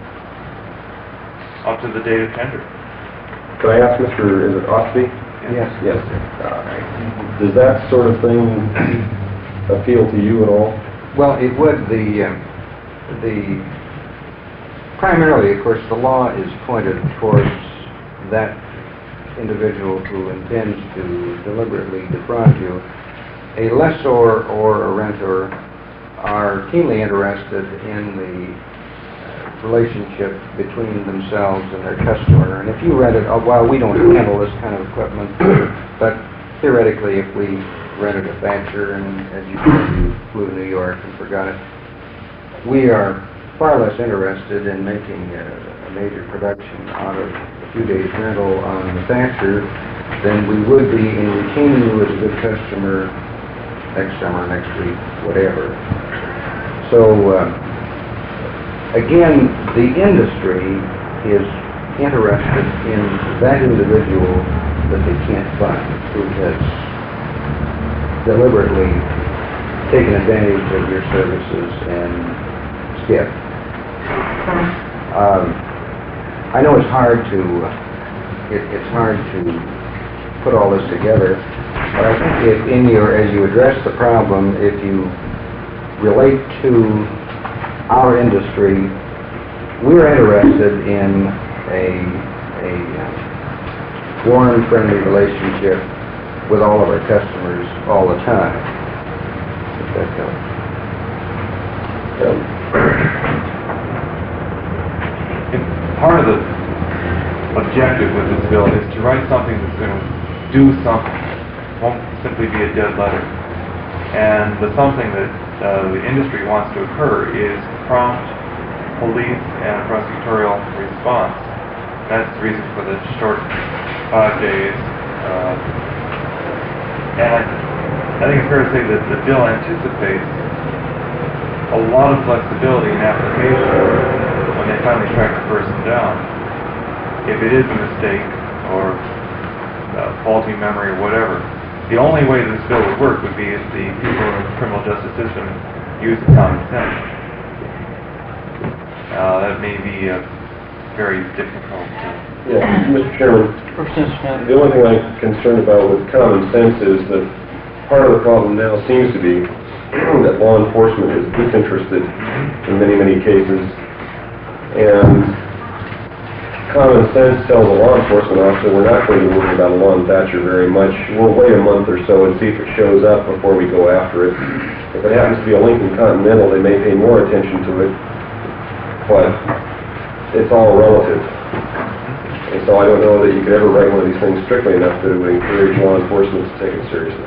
up to the date of tender. Could I ask Mister is it Ostby? Yes. Yes. Uh, does that sort of thing appeal to you at all? Well, it would. The, uh, the, primarily, of course, the law is pointed towards that individual who intends to deliberately defraud you. A lessor or a renter are keenly interested in the uh, relationship between themselves and their customer. And if you rented, oh, well, we don't handle this kind of equipment, but theoretically, if we rented a Thatcher and, as you said, you flew to New York and forgot it, we are far less interested in making a, a major production out of a few days rental on the Thatcher than we would be in retaining you as a good customer next summer, next week, whatever. So, uh, again, the industry is interested in that individual that they can't find, who has deliberately taken advantage of your services and skipped. Um, I know it's hard to it, it's hard to put all this together, but I think if in your as you address the problem, if you relate to our industry, we're interested in a a warm, friendly relationship with all of our customers all the time. If that helps. Um, And part of the objective with this bill is to write something that's going to do something. It won't simply be a dead letter. And the something that uh, the industry wants to occur is prompt police and prosecutorial response. That's the reason for the short five days. Uh, and I, I think it's fair to say that the bill anticipates a lot of flexibility in application when they finally track the person down. If it is a mistake or uh, faulty memory or whatever, the only way this bill would work would be if the people in the criminal justice system use common sense. Uh, that may be uh, very difficult. Yeah, Mister Chairman, the only thing I'm concerned about with common sense is that part of the problem now seems to be that law enforcement is disinterested in many, many cases. And common sense tells a law enforcement officer we're not going to worry about a lawn Thatcher very much. We'll wait a month or so and see if it shows up before we go after it. If it happens to be a Lincoln Continental, they may pay more attention to it, but it's all relative. And so I don't know that you could ever write one of these things strictly enough that it would encourage law enforcement to take it seriously.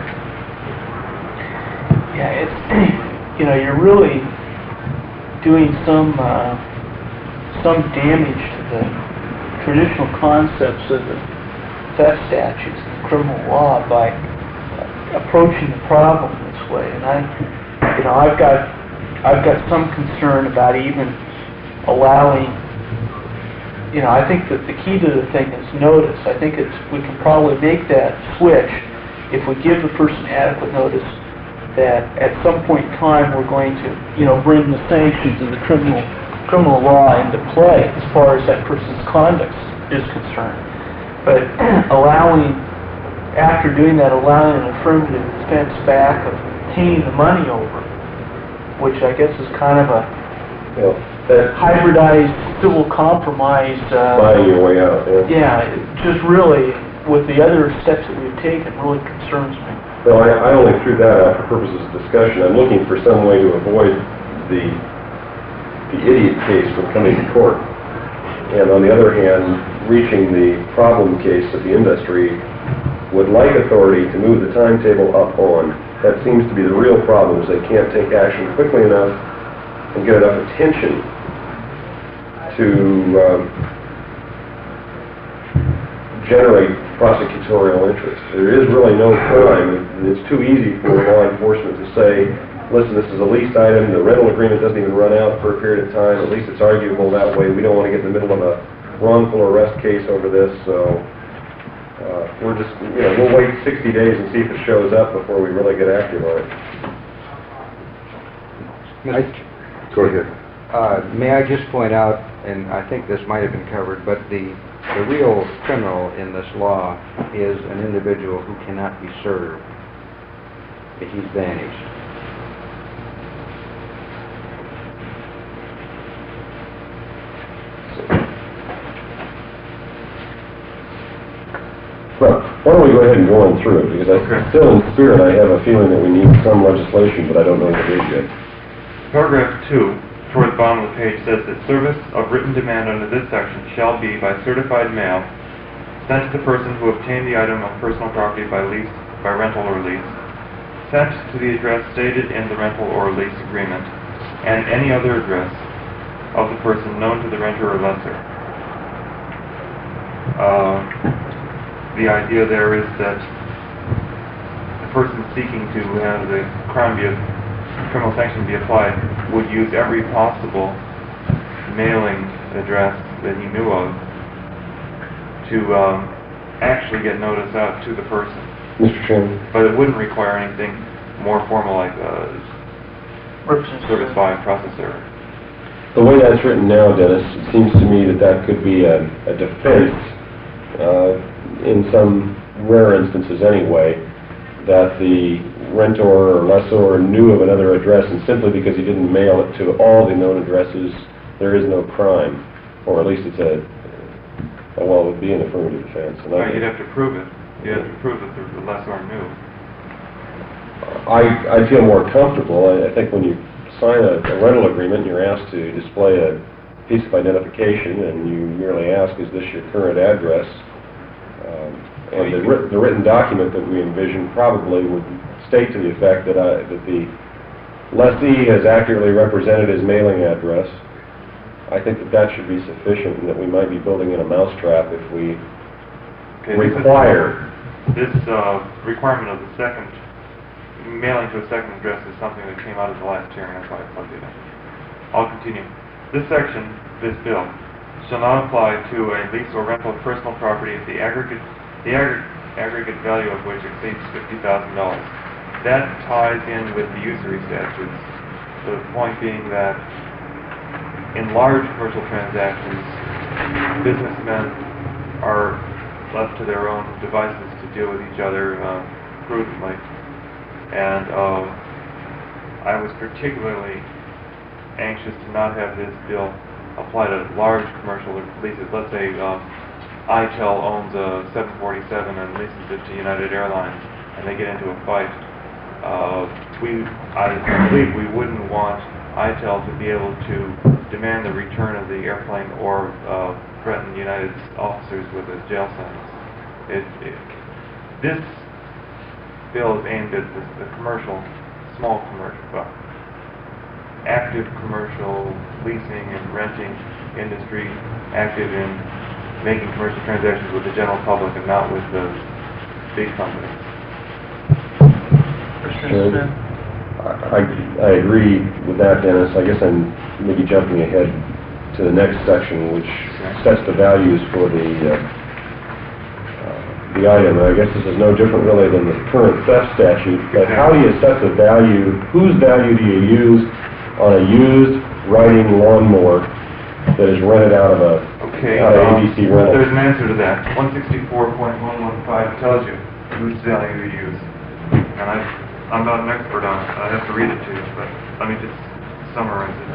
Yeah, it's, you know, you're really doing some uh, some damage to the traditional concepts of the theft statutes and the criminal law by uh, approaching the problem this way. And I, you know, I've got I've got some concern about even allowing. You know, I think that the key to the thing is notice. I think it's we can probably make that switch if we give the person adequate notice that at some point in time we're going to, you know, bring the sanctions of the criminal criminal law into play as far as that person's conduct is concerned. But allowing, after doing that, allowing an affirmative defense back of paying the money over, which I guess is kind of a You know, that hybridized civil compromise. uh, buying your way out, yeah. Yeah, it just really, with the other steps that we've taken, really concerns me. Well, I, I only threw that out for purposes of discussion. I'm looking for some way to avoid the, the idiot case from coming to court. And on the other hand, reaching the problem case that the industry would like authority to move the timetable up on. That seems to be the real problem, is they can't take action quickly enough and get enough attention to um, generate prosecutorial interest. There is really no crime. It's too easy for law enforcement to say, listen, this is a lease item, the rental agreement doesn't even run out for a period of time, at least it's arguable that way, we don't want to get in the middle of a wrongful arrest case over this, so uh, we're just, you know, we'll wait sixty days and see if it shows up before we really get active on it. Go ahead. Uh, May I just point out, and I think this might have been covered, but the, the real criminal in this law is an individual who cannot be served if he's vanished. Well, why don't we go ahead and go on through it, because I Okay. still in spirit I have a feeling that we need some legislation, but I don't know what it is yet. Paragraph two, toward the bottom of the page, says that service of written demand under this section shall be by certified mail sent to the person who obtained the item of personal property by lease, by rental or lease, sent to the address stated in the rental or lease agreement, and any other address of the person known to the renter or lessor. Uh, the idea there is that the person seeking to have the crime be, criminal sanction be applied would use every possible mailing address that he knew of to um, actually get notice out to the person. Mister Chairman? But it wouldn't require anything more formal like uh, service by a processor. The way that's written now, Dennis, it seems to me that that could be a, a defense, uh, in some rare instances anyway, that the rentor or lessor knew of another address, and simply because he didn't mail it to all the known addresses, there is no crime. Or at least it's a, a well, it would be an affirmative defense. And I Right, you'd have to prove it. You'd have to prove that the lessor knew. I, I feel more comfortable. I, I think when you sign a, a rental agreement and you're asked to display a piece of identification and you merely ask, is this your current address? Um, and the, writ the written document that we envision probably would state to the effect that, I, that the lessee has accurately represented his mailing address. I think that that should be sufficient, and that we might be building in a mousetrap if we Okay, require. This, is, this uh, requirement of the second, mailing to a second address is something that came out of the last hearing, that's why I plugged it in. I'll continue. This section, this bill, shall not apply to a lease or rental of personal property if the aggregate, the aggregate, aggregate value of which exceeds fifty thousand dollars. That ties in with the usury statutes, the point being that in large commercial transactions, businessmen are left to their own devices to deal with each other uh, prudently. And uh, I was particularly anxious to not have this bill apply to large commercial leases. Let's say um, ITEL owns a seven forty-seven and leases it to United Airlines, and they get into a fight. Uh, we, I believe we wouldn't want ITEL to be able to demand the return of the airplane or uh, threaten United's officers with a jail sentence. It, it, this bill is aimed at the, the commercial, small commercial, well, active commercial leasing and renting industry, active in making commercial transactions with the general public and not with the big companies. Sure. I, I agree with that, Dennis. I guess I'm maybe jumping ahead to the next section, which sets the values for the uh, uh, the item. I guess this is no different really than the current theft statute, but how do you set the value, whose value do you use on a used riding lawnmower that is rented out of a, okay, out of um, A B C rental? There's an answer to that. one sixty-four point one one five tells you whose value you use. And I I'm not an expert on it, I have to read it to you, but let me just summarize it.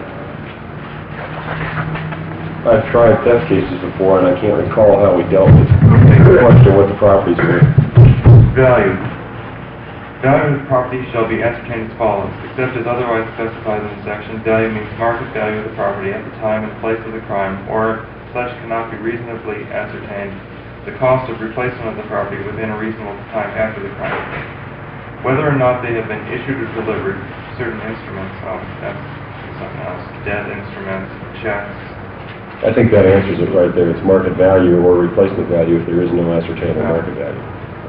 I've tried theft cases before, and I can't recall how we dealt with the question of what the property's worth. Value. Value of the property shall be ascertained as follows. Except as otherwise specified in this section, value means market value of the property at the time and place of the crime, or if such cannot be reasonably ascertained, the cost of replacement of the property within a reasonable time after the crime. Whether or not they have been issued or delivered, certain instruments, oh, that's something else, debt instruments, checks. I think that answers it right there. It's market value or replacement value if there is no ascertainable market value.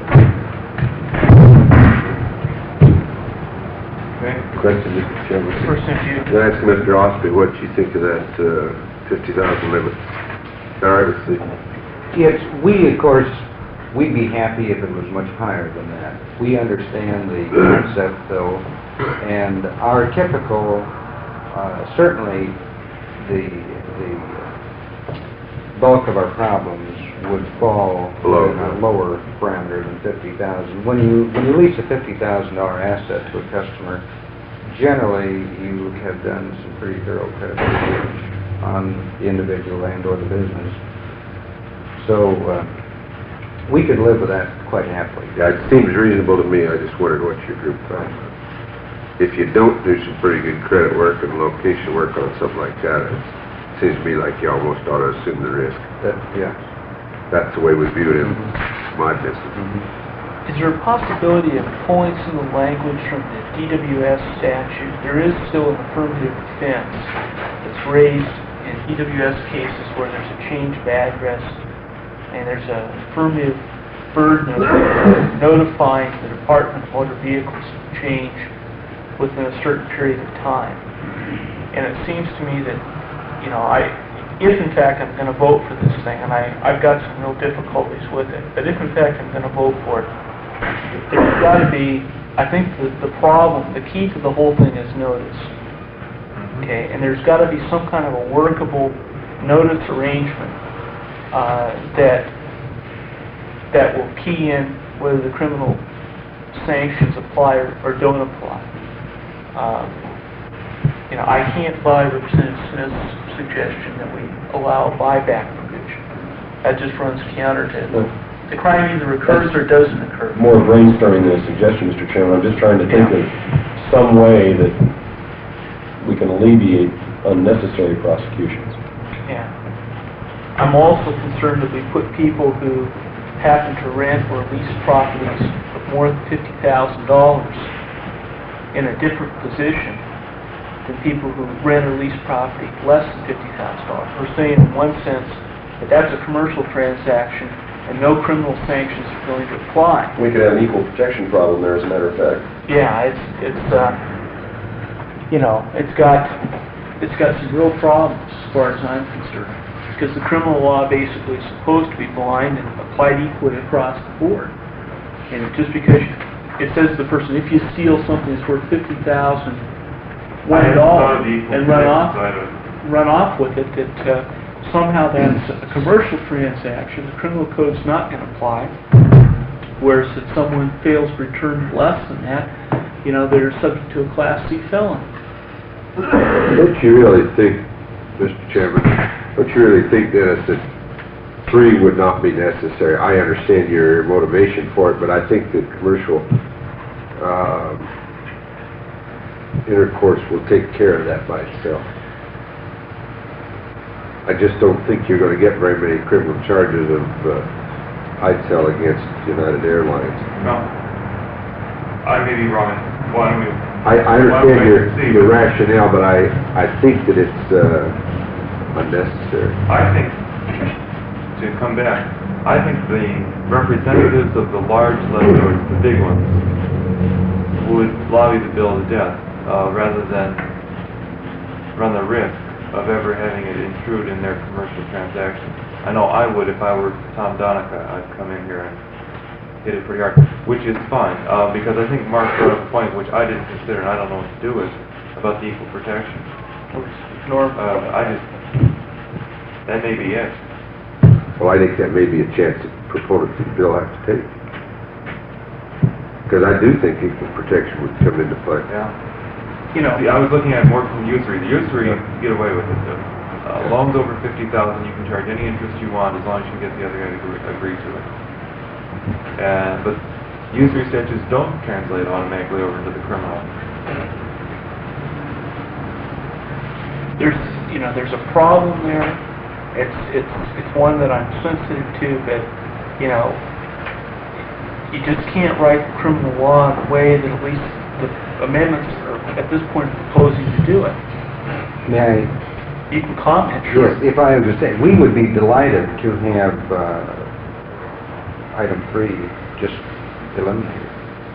Okay. Question, Mister Chairman. Person you. Can I ask Mister Osby what you think of that uh, fifty thousand limit? All right, let's see. Yes, we, of course, we'd be happy if it was much higher than that. We understand the concept, though, and our typical, uh, certainly, the the bulk of our problems would fall Below. in a lower parameter than fifty thousand. When you when you lease a fifty thousand dollar asset to a customer, generally you have done some pretty thorough credit research on the individual and or the business. So uh, we could live with that quite happily. Yeah, it seems reasonable to me. I just wondered what your group thought. If you don't do some pretty good credit work and location work on something like that, it seems to me like you almost ought to assume the risk. That, yeah. That's the way we view it in my business. Is there a possibility of pulling some of the language from the D W S statute? There is still an affirmative defense that's raised in D W S cases where there's a change of address and there's an affirmative burden of notifying the Department of Motor Vehicles of change within a certain period of time. And it seems to me that, you know, I, if in fact I'm going to vote for this thing, and I, I've got some real difficulties with it, but if in fact I'm going to vote for it, there's got to be, I think the, the problem, the key to the whole thing is notice. Okay, and there's got to be some kind of a workable notice arrangement uh, that that will key in whether the criminal sanctions apply or, or don't apply. Um, you know, I can't buy Representative Smith's suggestion that we allow a buyback provision. That just runs counter to the, the crime either occurs or doesn't occur. More brainstorming than a suggestion, Mister Chairman. I'm just trying to think of some way that we can alleviate unnecessary prosecutions. Yeah. I'm also concerned that we put people who happen to rent or lease properties of more than fifty thousand dollars in a different position than people who rent or lease property less than fifty thousand dollars. We're saying in one sense that that's a commercial transaction and no criminal sanctions are going to apply. We could have an equal protection problem there, as a matter of fact. Yeah, it's, it's, uh, you know, it's got, it's got some real problems as far as I'm concerned. Because the criminal law basically is supposed to be blind and applied equally across the board. And just because you, it says to the person, if you steal something that's worth fifty thousand dollars, run it all and run off, run off with it, that uh, somehow that's a commercial transaction, the criminal code's not going to apply. Whereas if someone fails to return less than that, you know, they're subject to a Class C felony. Don't you really think, Mister Chairman, don't you really think, Dennis, that three would not be necessary? I understand your motivation for it, but I think that commercial uh, intercourse will take care of that by itself. I just don't think you're going to get very many criminal charges of uh, I T E L against United Airlines. No. I may be wrong. Why don't we... I, I understand your, your rationale, but I, I think that it's uh, unnecessary. I think, to come back, I think the representatives of the large lessors, the big ones, would lobby the bill to death uh, rather than run the risk of ever having it intrude in their commercial transactions. I know I would if I were Tom Donica. I'd come in here and hit it pretty hard, which is fine, uh, because I think Mark brought up a point which I didn't consider and I don't know what to do with, about the equal protection. Norm? Uh, I just, that may be it. Well, I think that may be a chance that proponents of the bill have to take. Because I do think equal protection would come into play. Yeah. You know, I was looking at it more from usury. The usury, you can get away with it. The uh, loans over fifty thousand, you can charge any interest you want as long as you get the other guy to agree, agree to it. Uh, but usury statutes don't translate automatically over into the criminal. There's, you know, there's a problem there. It's, it's, it's one that I'm sensitive to, but, you know, you just can't write the criminal law in a way that at least the amendments are, at this point, proposing to do it. May I? You can comment, sure. Yes, if I understand, we would be delighted to have uh, item three just eliminated.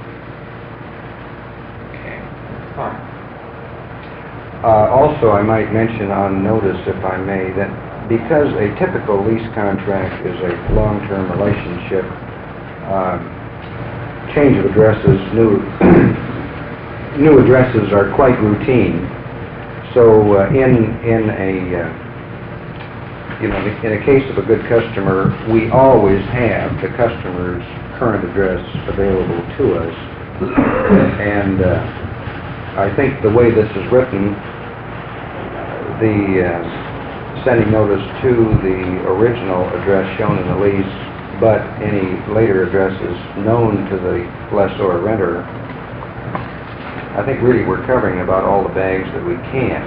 Okay, fine. Uh, Also, I might mention on notice, if I may, that because a typical lease contract is a long-term relationship, uh, change of addresses, new new addresses are quite routine. So uh, in in a uh, you know in a case of a good customer, we always have the customer's current address available to us, and uh, I think the way this is written, the uh, sending notice to the original address shown in the lease, but any later addresses known to the lessor or renter, I think really we're covering about all the bags that we can.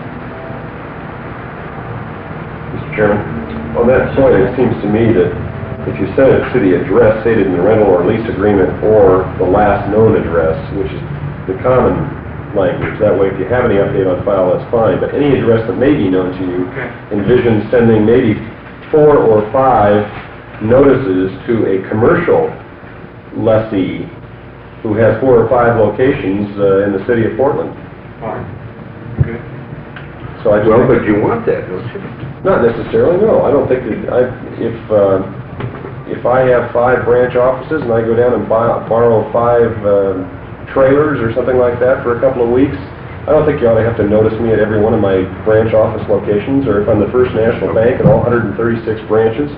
Mister Chairman, on that point, it seems to me that if you send it to the address stated in the rental or lease agreement or the last known address, which is the common language, that way if you have any update on file, that's fine, but any address that may be known to you, envision sending maybe four or five notices to a commercial lessee who has four or five locations uh, in the city of Portland. Fine. Good. So I just Well, think but you want that, don't you? Not necessarily, no. I don't think that, I, if, uh, if I have five branch offices and I go down and buy, borrow five um, trailers or something like that for a couple of weeks, I don't think you ought to have to notice me at every one of my branch office locations, or if I'm the First National Bank at all one hundred thirty-six branches.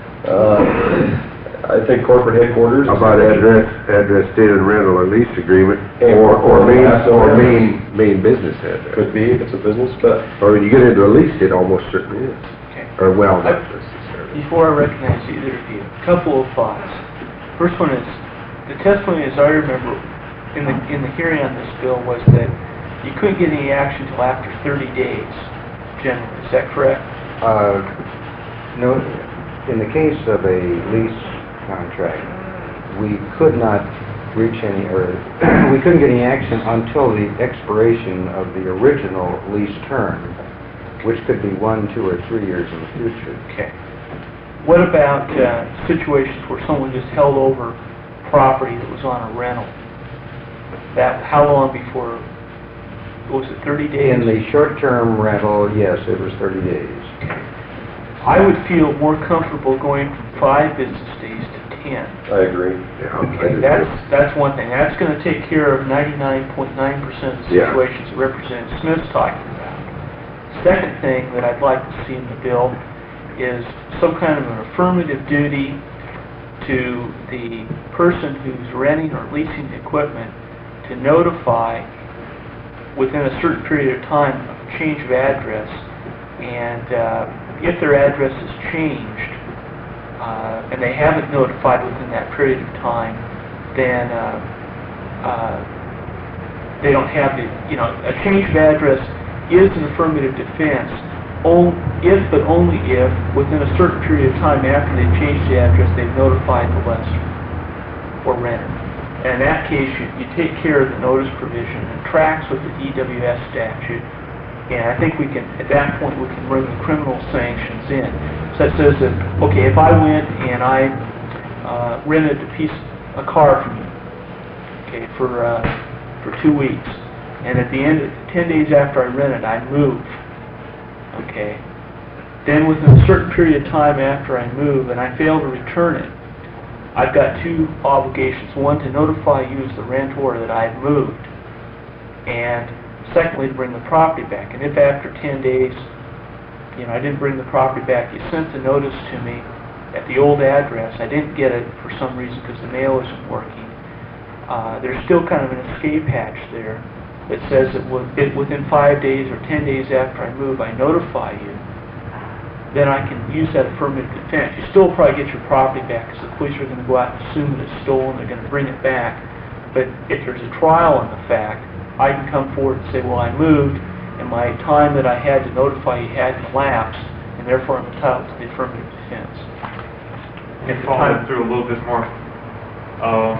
Uh, I think corporate headquarters... How about address, address stated in rental or lease agreement, Hey, or, or main, that's or all right. main, main business address? Could be, if it's a business, but... Or when you get into a lease, it almost certainly is. Okay. Or well, I- not necessarily. Before I recognize either of you, a couple of thoughts. First one is, the testimony, as I remember, in the, in the hearing on this bill was that you couldn't get any action until after thirty days, generally. Is that correct? Uh, no, in the case of a lease contract, we could not reach any, or we couldn't get any action until the expiration of the original lease term, which could be one, two, or three years in the future. Okay. What about uh, situations where someone just held over property that was on a rental? That, how long before, was it thirty days? In the short-term rental, yes, it was thirty days. I would feel more comfortable going from five business days to ten. I agree. Yeah, I Okay, do that's, too. that's one thing. That's going to take care of ninety-nine point nine percent of the Yeah. situations that Representative Smith's talking about. Second thing that I'd like to see in the bill is some kind of an affirmative duty to the person who's renting or leasing the equipment to notify within a certain period of time of a change of address, and uh, if their address is changed uh, and they haven't notified within that period of time, then uh, uh, they don't have the, you know, a change of address is an affirmative defense on, if but only if within a certain period of time after they've changed the address they've notified the lessor or renter. And in that case, you, you take care of the notice provision and tracks with the E W S statute, and I think we can, at that point, we can bring the criminal sanctions in. So it says that, okay, if I went and I uh, rented a piece, a car from you, okay, for uh, for two weeks, and at the end, of ten days after I rent it, I move, okay, then within a certain period of time after I move and I fail to return it, I've got two obligations. One, to notify you as the rentor that I've moved, and secondly, to bring the property back. And if after ten days, you know, I didn't bring the property back, you sent the notice to me at the old address, I didn't get it for some reason because the mail isn't working, uh, there's still kind of an escape hatch there that says that with- it- within five days or ten days after I move, I notify you, then I can use that affirmative defense. You still probably get your property back because the police are going to go out and assume that it's stolen, they're going to bring it back. But if there's a trial on the fact, I can come forward and say, well, I moved, and my time that I had to notify you hadn't elapsed, and therefore I'm entitled to the affirmative defense. And following through a little bit more, uh,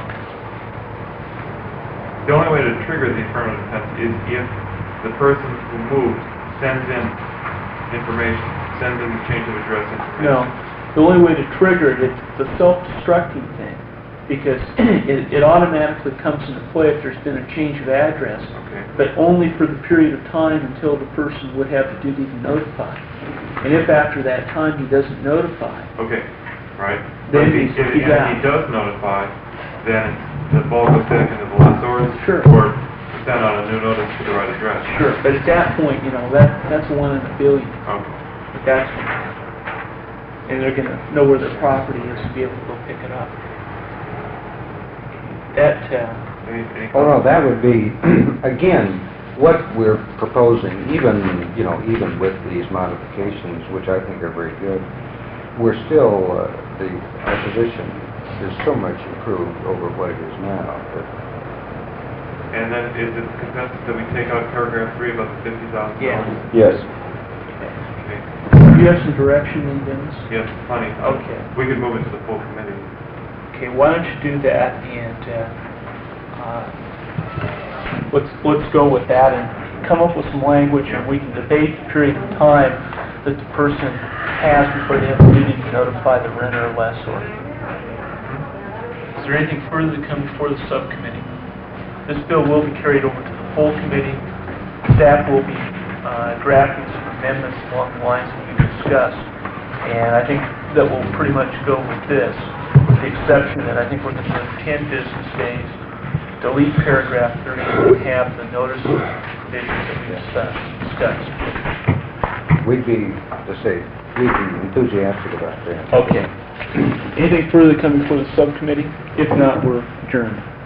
the only way to trigger the affirmative defense is if the person who moved sends in information, sends in the change of address information. No, the only way to trigger it, it's the self-destructing thing, because it, it automatically comes into play if there's been a change of address, Okay. but only for the period of time until the person would have the duty to notify. And if after that time he doesn't notify, Okay, right. Then But if he, he's- if, he's and if out. he does notify, then the ball goes back into the lessor's Sure. or send out a new notice to the right address. sure, but at that point, you know, that, that's a one in a billion, Okay. but that's, and they're gonna know where their property is and be able to go pick it up. That, uh, Any, any Oh, no, that would be, again, what we're proposing, even, you know, even with these modifications, which I think are very good, we're still, uh, the, our position is so much improved over what it is now. that- And then is it consensus that we take out paragraph three about the fifty thousand Yeah. dollars? Yes. Okay. do you have some direction in Dennis? Yes, plenty. Okay. We could move it to the full committee. Okay, why don't you do that, and, uh, uh, let's, let's go with that and come up with some language, and we can debate the period of time that the person has before they have a duty to notify the renter or lessor. Is there anything further to come before the subcommittee? This bill will be carried over to the full committee. Staff will be, uh, drafting some amendments along the lines that you discussed, and I think that will pretty much go with this, with the exception that I think we're going to give ten business days, delete paragraph thirty, and have the notice of provisions that we discussed. discussed. We'd be, to say, we'd be enthusiastic about that. Okay. Anything further coming before the subcommittee? If not, we're adjourned.